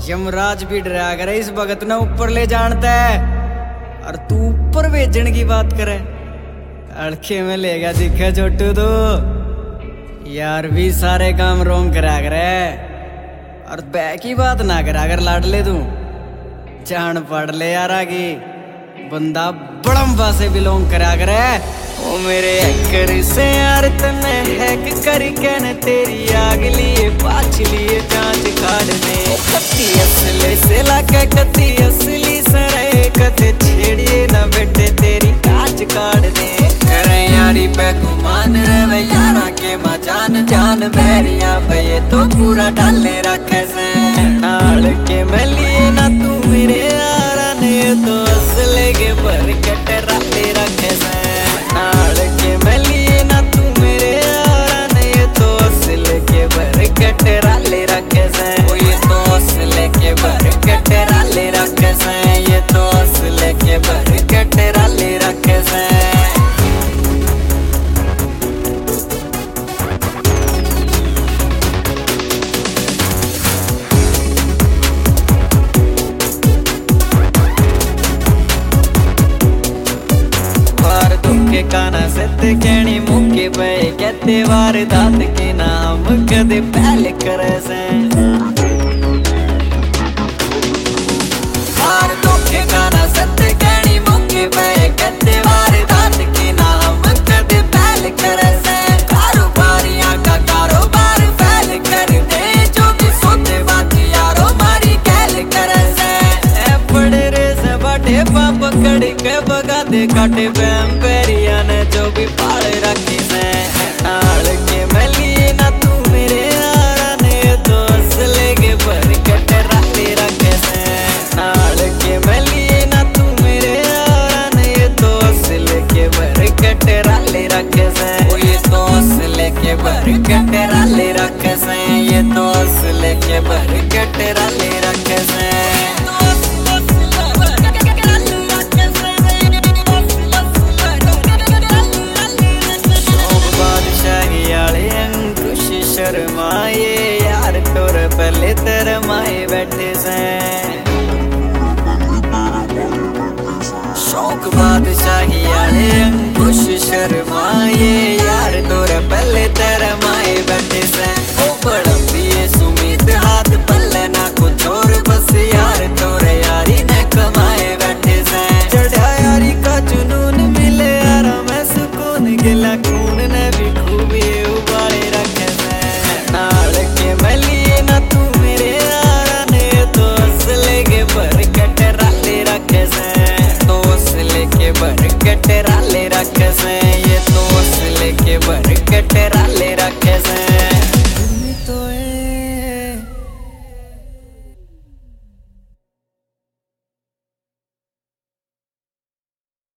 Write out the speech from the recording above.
यमराज भी डरा करे इस भगत ने ऊपर ले जानता है और तू ऊपर भेजने की बात करे। अड़खे में ले गया दिखे छोटू तो यार भी सारे काम रोंग करा करे और बै की बात ना करा कर लाड ले तू जान पढ़ ले यार आगे बंदा बड़म्बा से बिलोंग करा करे। ओ मेरे हैकर से यार तने हैक करके न तेरी आग लिए पाछ लिए जांच काट दे। कत्ती असली से लाके कत्ती असली सरे कते छेड़िए न बेटे तेरी कांच काट दे। करे यारी पे गुमान रे यारा के मां जान जान बैरिया पे ये तो पूरा डाले रखे से नाल के मैं लिए ना तू मेरे यारा ने तो असले के भर कटे राले रखे से नाल के मैं लिए ना तू मेरे यारा ने तो असले के भर कटे राले रखे से ये तो असले के भर कटे राले रखे से ये तो असले के भर कटे राले रखे से। काना सत्य कहनी मुक्के पे कहते वार दात के नाम कदे पहले करे से वार धोखे काना सत्य कहनी मुक्के पे कहते वार दात के नाम कदे पहले करे से। कारोबारियां का कारोबार फैल कर दे जो भी सोते बात यारो मारी कहल करे से बड़े रे से बड़े पाप कड़ी के बगा दे काटे पैरिया ने जो भी पाल रखी से नाल के मैं लिए ना तू मेरे यारा ने तो असले के भर कटे राले रखे से नाल के मैं लिए ना तू मेरे यारा ने तो असले के भर कटे राले रखे से ये तो असले के भर कटे राले रखे से ये तो असले के भर कटे राले रखे से। शर्माए यार तोर पहले तेरे माए बैठे से शौक बादशाही आले अंकुश शर्माए यार तोर पहले तेरे